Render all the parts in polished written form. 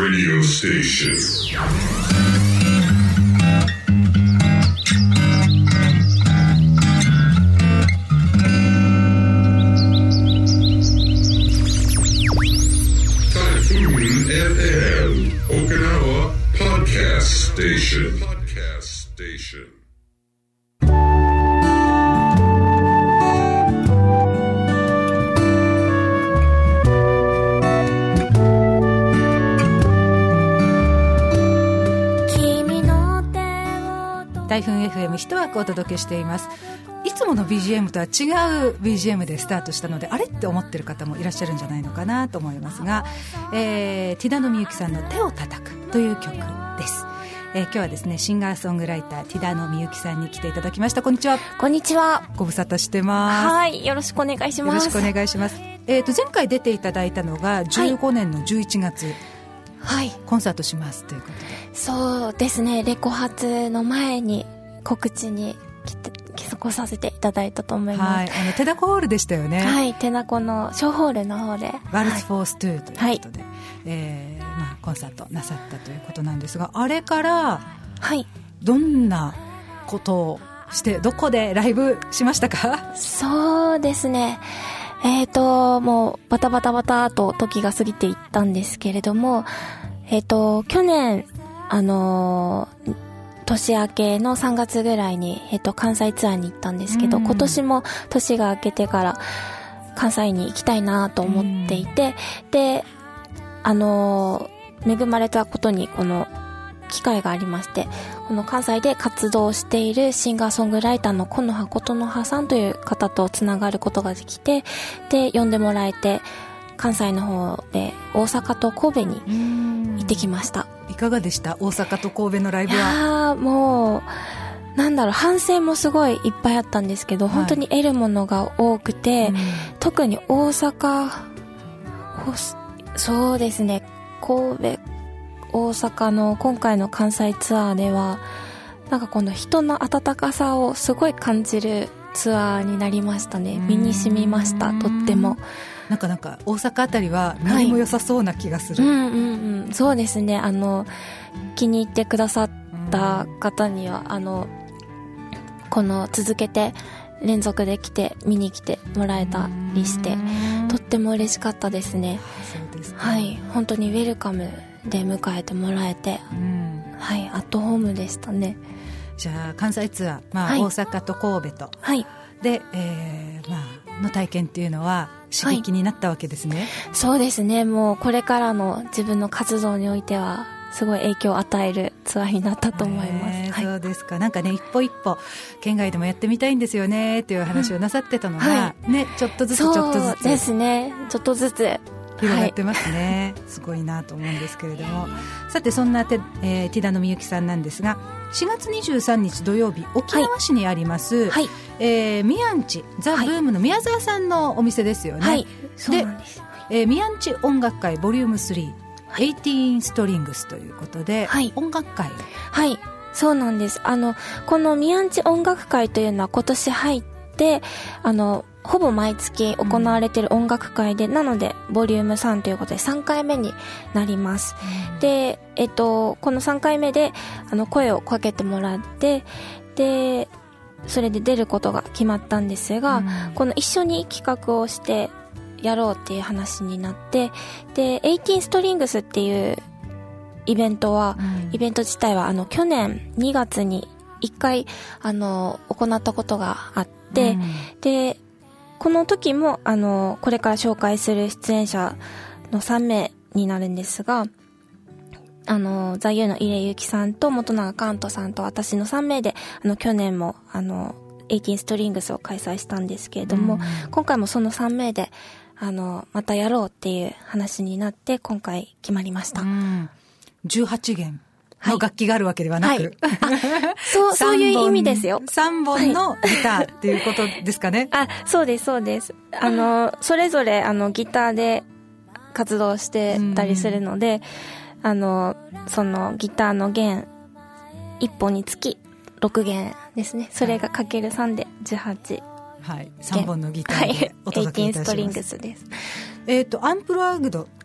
radio station. Typhoon FM, Okinawa Podcast Station. 台風 FM 一枠お届けしています。いつもの BGM とは違う BGM でスタートしたので、あれって思ってる方もいらっしゃるんじゃないのかなと思いますが、ティダノミユキさんの手を叩くという曲です。今日はですね、シンガーソングライターティダノミユキさんに来ていただきました。こんにちは。 こんにちは。 ご無沙汰してます。 はい、よろしくお願いします。 よろしくお願いします。前回出ていただいたのが15年の11月、はい、コンサートしますということで。 そうですね、レコ発の前に告知に来させていただいたと思います。 はい、テナコホールでしたよね。 はい、テナコの小ホールの方でワルツ・フォース・トゥーということで、コンサートなさったということなんですが、あれからどんなことをしてどこでライブしましたか？ そうですね、もうバタバタバタと時が過ぎていったんですけれども、去年年明けの3月ぐらいに、関西ツアーに行ったんですけど、今年も年が明けてから関西に行きたいなと思っていて、で、恵まれたことにこの機会がありまして、この関西で活動しているシンガーソングライターの木の葉琴の葉さんという方とつながることができて、で、呼んでもらえて、関西の方で大阪と神戸に行ってきました。 いかがでした？大阪と神戸のライブは。 いやもう反省もすごいいっぱいあったんですけど、本当に得るものが多くて、特に大阪、そうですね、神戸、大阪の今回の関西ツアーでは、なんかこの人の温かさをすごい感じるツアーになりましたね。身に染みました、とっても。 なんか大阪あたりは何も良さそうな気がする。 そうですね、気に入ってくださった方にはこの続けて連続で見に来てもらえたりして、とっても嬉しかったですね。 そうですか。 はい、本当にウェルカムで迎えてもらえて、はい、アットホームでしたね。 じゃあ関西ツアー、大阪と神戸と、で、の体験っていうのは刺激になったわけですね。 そうですね、もうこれからの自分の活動においてはすごい影響を与えるツアーになったと思います。 そうですか。なんかね、一歩一歩県外でもやってみたいんですよねっていう話をなさってたのが、ちょっとずつそうですね、ちょっとずつ広がってますね。すごいなと思うんですけれども、さてそんなティダノミユキさんなんですが、4月23日土曜日、沖縄市にあります、ミヤンチザ・ブームの宮沢さんのお店ですよね。 そうなんです。 ミヤンチ音楽会ボリューム3、18ストリングスということで、音楽会。 はい、そうなんです。このミヤンチ音楽会というのは今年入ってほぼ毎月行われている音楽会で、なのでボリューム3ということで3回目になります。で、この3回目で声をかけてもらって、でそれで出ることが決まったんですが、この一緒に企画をしてやろうっていう話になって、で18ストリングスっていうイベント自体は去年2月に1回行ったことがあって、でこの時もこれから紹介する出演者の3名になるんですが、座右の入江由紀さんと元永寛人さんと私の3名で去年も18ストリングスを開催したんですけれども、今回もその3名でまたやろうっていう話になって今回決まりました。 18弦の楽器があるわけではなく、 そういう意味ですよ。 3本のギターっていうことですかね。 そうですそうです。それぞれギターで活動してたりするので、そのギターの弦1本につき6弦ですね。それがかける3で18。 3本のギターでお届けいたします。 18ストリングスです。 アンプラグド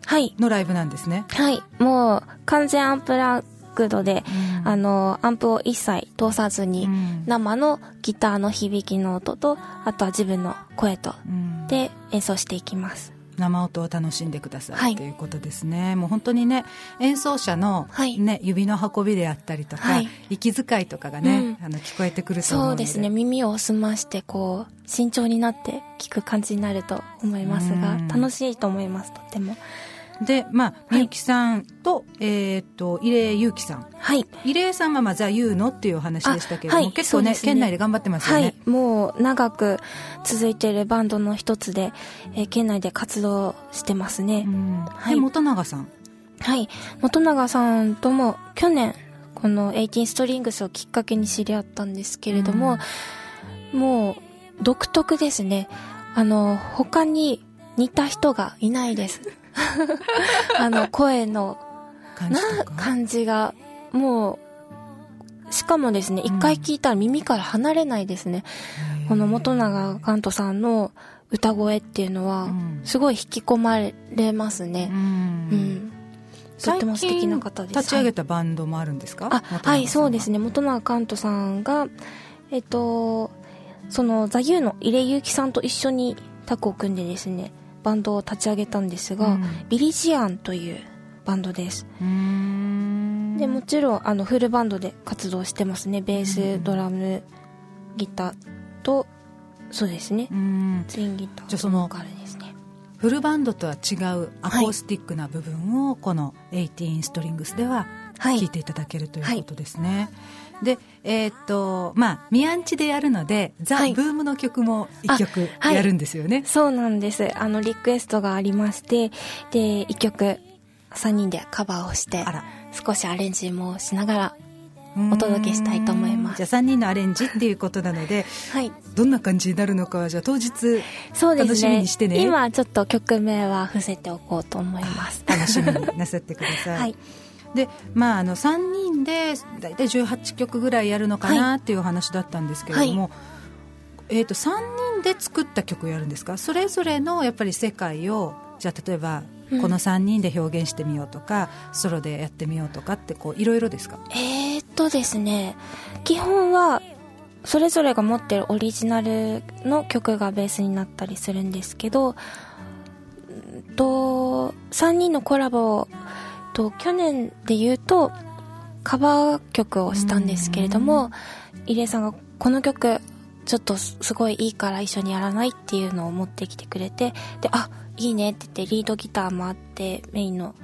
のライブなんですね。 はい、もう完全アンプラグドで、アンプを一切通さずに、生のギターの響きの音と、あとは自分の声と、で演奏していきます。 生音を楽しんでくださいということですね。もう本当にね、演奏者の、指の運びであったりとか、息遣いとかがね、聞こえてくると思うので。 そうですね、耳を澄ましてこう慎重になって聞く感じになると思いますが、楽しいと思います。とても。 で、みゆきさんと、入江ゆうきさん。入江さんはザ・ユーノっていうお話でしたけれども、結構ね、県内で頑張ってますよね。 もう長く続いているバンドの一つで、県内で活動してますね。 で、元永さん。 元永さんとも去年、この18ストリングスをきっかけに知り合ったんですけれども、もう独特ですね。他に似た人がいないです。声の感じがもう、しかもですね、一回聞いたら耳から離れないですね。この元永カントさんの歌声っていうのはすごい引き込まれますね。とっても素敵な方です。 立ち上げたバンドもあるんですか？ そうですね。元永カントさんがそのザ・ユーの入江ゆうきさんと一緒にタッグを組んでですね、バンドを立ち上げたんですが、ビリジアンというバンドです。でもちろんフルバンドで活動してますね。ベース、ドラム、ギターと、そうですね、ツインギターとボーカルですね。 フルバンドとは違うアコースティックな部分をこの18ストリングスでは聴いていただけるということですね。で、ミアンチでやるので、ザ・ブームの曲も一曲やるんですよね。 そうなんです。リクエストがありまして、で、一曲3人でカバーをして、少しアレンジもしながらお届けしたいと思います。 じゃあ3人のアレンジっていうことなので、どんな感じになるのかは、じゃあ当日楽しみにしてね。 今ちょっと曲名は伏せておこうと思います。 楽しみになさってください。で、3人でだいたい18曲ぐらいやるのかなっていう話だったんですけれども、3人で作った曲をやるんですか？それぞれのやっぱり世界を、じゃあ例えばこの3人で表現してみようとか、ソロでやってみようとかっていろいろですか？ ですね、基本はそれぞれが持ってるオリジナルの曲がベースになったりするんですけど、3人のコラボ去年で言うとカバー曲をしたんですけれども、入江さんがこの曲ちょっとすごいいいから一緒にやらないっていうのを持ってきてくれて、で、いいねって言って、リードギターもあって、メインの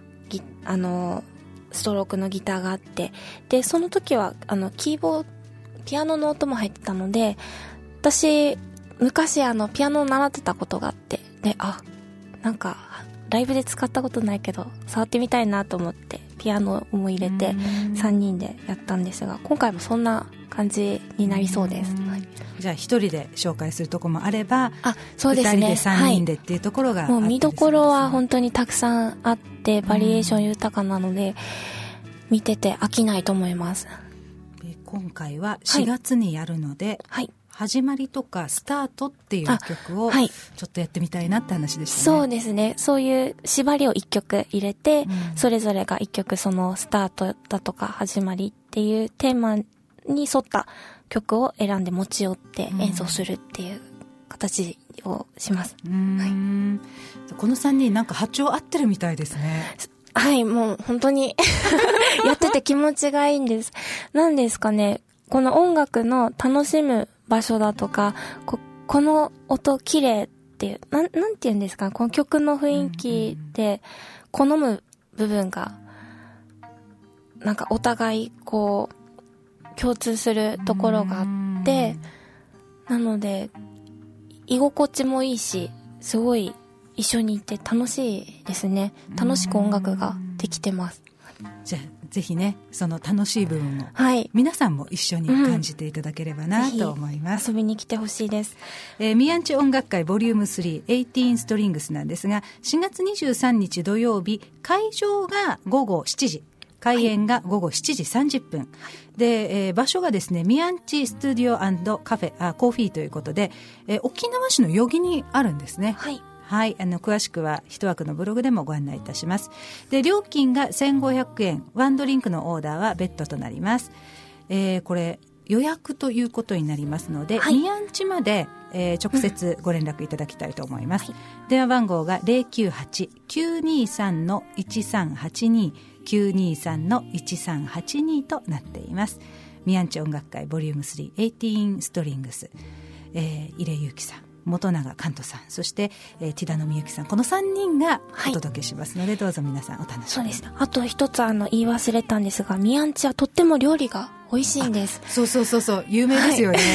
ストロークのギターがあって、でその時はピアノの音も入ってたので、私昔ピアノを習ってたことがあって、で、なんかライブで使ったことないけど触ってみたいなと思ってピアノも入れて3人でやったんですが、今回もそんな感じになりそうです。 じゃあ1人で紹介するところもあれば、 そうですね、 2人で3人でっていうところがあったりするんですね。 もう見どころは本当にたくさんあってバリエーション豊かなので、見てて飽きないと思います。 今回は4月にやるので、始まりとかスタートっていう曲をちょっとやってみたいなって話でしたね。 そうですね、そういう縛りを1曲入れて、それぞれが1曲そのスタートだとか始まりっていうテーマに沿った曲を選んで持ち寄って演奏するっていう形をします。 この3人なんか波長合ってるみたいですね。 もう本当にやってて気持ちがいいんです。なんですかね、この音楽の楽しむ場所だとか、この音綺麗っていう、なんて言うんですか、この曲の雰囲気で好む部分がなんかお互い共通するところがあって、なので居心地もいいし、すごい一緒にいて楽しいですね。楽しく音楽ができてます。 じゃあぜひね、その楽しい部分を皆さんも一緒に感じていただければなと思います。 遊びに来てほしいです。 ミアンチ音楽会ボリューム3 18ストリングスなんですが、4月23日土曜日、会場が午後7時、開演が午後7時30分、で、場所がですね、ミアンチスタジオ&カフェコーヒーということで、沖縄市の余木にあるんですね。 はい、詳しくは一枠のブログでもご案内いたします。で、料金が1500円、ワンドリンクのオーダーは別途となります。これ予約ということになりますので、 はい、 ミヤンチまで、直接ご連絡いただきたいと思います。電話番号が 098-923-1382 923-1382 となっています。ミヤンチ音楽会ボリューム3 18ストリングス、入江祐樹さん、本永寛人さん、そして、ティダノミユキさん、この3人がお届けしますので、どうぞ皆さんお楽しみに。 そうです。あと一つ言い忘れたんですが、ミヤンチはとっても料理が美味しいんです。 そう有名ですよね、はい、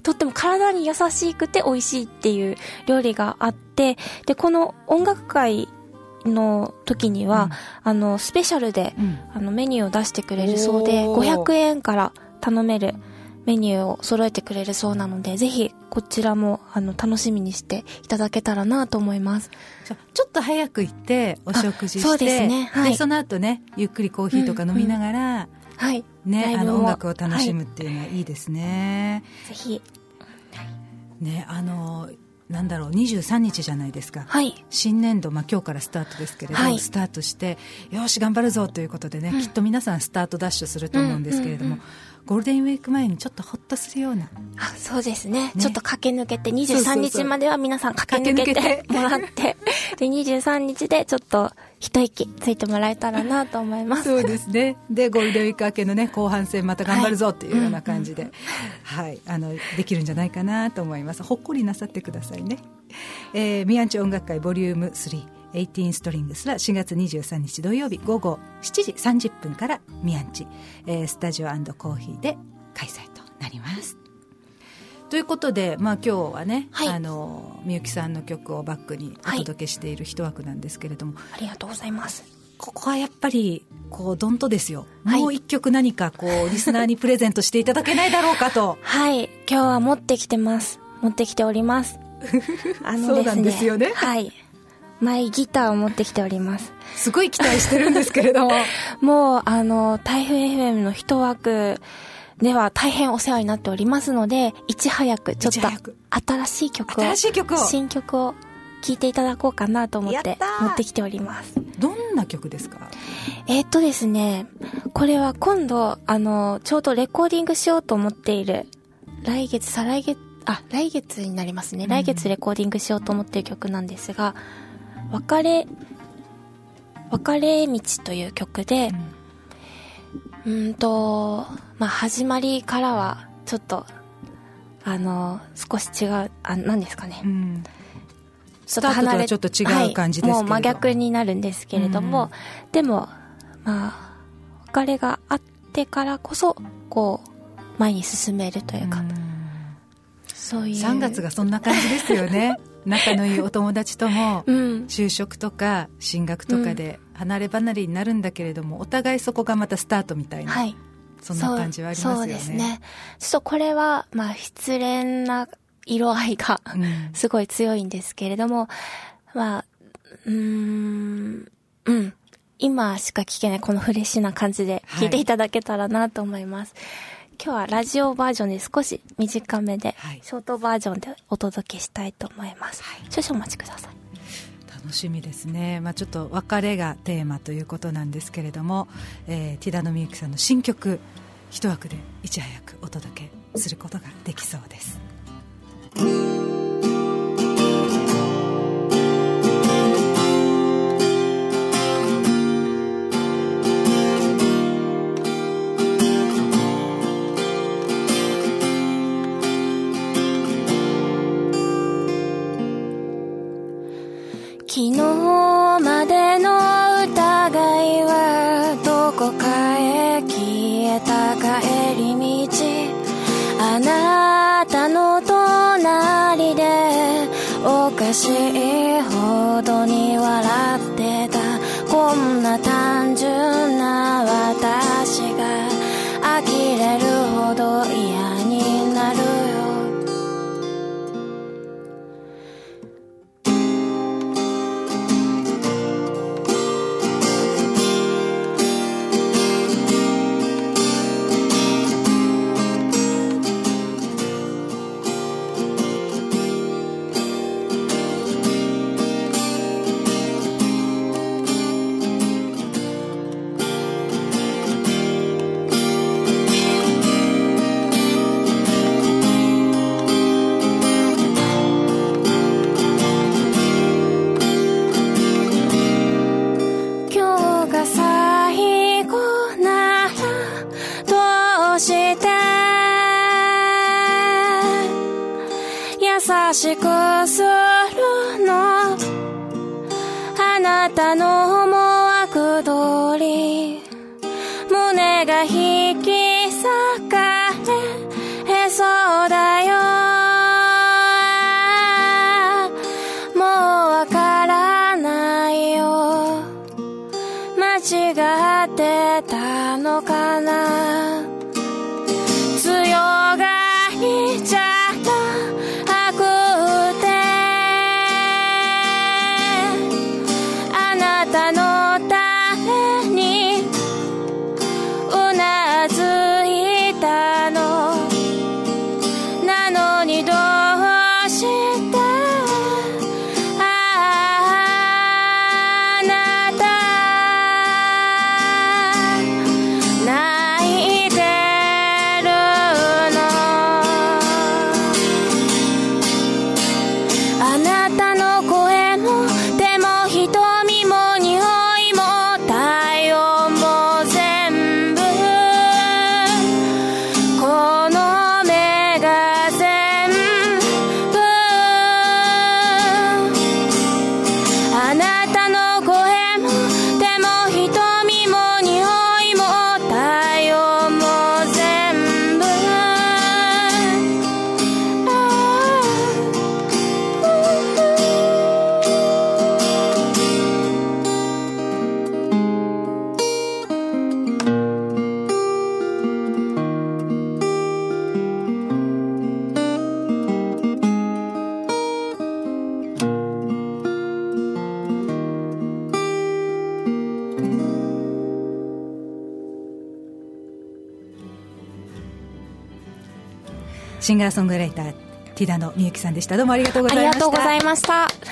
とっても体に優しくて美味しいっていう料理があって、でこの音楽会の時には、スペシャルで、メニューを出してくれるそうで、500円から頼めるメニューを揃えてくれるそうなので、ぜひこちらも楽しみにしていただけたらなと思います。 ちょっと早く行ってお食事して、 そうですね、はい、 でその後ね、ゆっくりコーヒーとか飲みながら、 はいね、音楽を楽しむっていうのはいいですね、 ぜひ、 ね、なんだろう、23日じゃないですか、 はい、 新年度、今日からスタートですけれど、はい、スタートしてよし頑張るぞということでね、きっと皆さんスタートダッシュすると思うんですけれども、ゴールデンウィーク前にちょっとホッとするような、 そうです ね、ちょっと駆け抜けて23日までは皆さん駆け抜けてもらってで23日でちょっと一息ついてもらえたらなと思います。 そうですね。でゴールデンウィーク明けのね、後半戦また頑張るぞっていうような感じで、はい、できるんじゃないかなと思います。ほっこりなさってくださいね。ミヤンチ音楽会ボリューム3 18ストリングスは4月23日土曜日午後7時30分からミヤンチ、スタジオ&コーヒーで開催となります。ということで、今日はね、はい、みゆきさんの曲をバックにお届けしている一枠なんですけれども、 ありがとうございます。 ここはやっぱりドンとですよ、もう一曲何かリスナーにプレゼントしていただけないだろうかとはい、今日は持ってきておりますそうなんですよね、 はい、マイギターを持ってきております。 すごい期待してるんですけれどももう台風 FM の一枠では大変お世話になっておりますので、いち早くちょっと新しい曲を新曲を聴いていただこうかなと思って持ってきております。 どんな曲ですか？ ですね、これは今度ちょうどレコーディングしようと思っている、来月になりますね、来月レコーディングしようと思っている曲なんですが、別れ道という曲で、始まりからはちょっと少し違う、何ですかね、 スタートとはちょっと違う感じですけれど、 もう真逆になるんですけれども、でも別れがあってからこそ前に進めるというか、そういう 3月がそんな感じですよね仲のいいお友達とも就職とか進学とかで離れ離れになるんだけれども、お互いそこがまたスタートみたいな、はい、そんな感じはありますよね。そうですね。 ちょっとこれは失恋な色合いがすごい強いんですけれども、今しか聞けないこのフレッシュな感じで聞いていただけたらなと思います。今日はラジオバージョンで少し短めで、ショートバージョンでお届けしたいと思います。少々お待ちください。 楽しみですね。ちょっと別れがテーマということなんですけれども、ティダノミユキさんの新曲一枠でいち早くお届けすることができそうです。 昨日までの疑いはどこかへ消えた帰り道、あなたの隣でおかしいほどに笑ってた、こんな単純な私が呆れるほど嫌になるよ。 しくするのあなたの思惑通り胸が引き裂かれそうだよもうわからないよ間違ってたのかな強がりじゃなくてあなたのためにうなずいたのなのにどうしてあなた泣いてるのあなたの声も手も瞳も匂いも体温も全部この目が全部あなたの声も手も瞳も匂いも体温も全部シンガーソングライターティダノミユキさんでした。どうもありがとうございました。 ありがとうございました。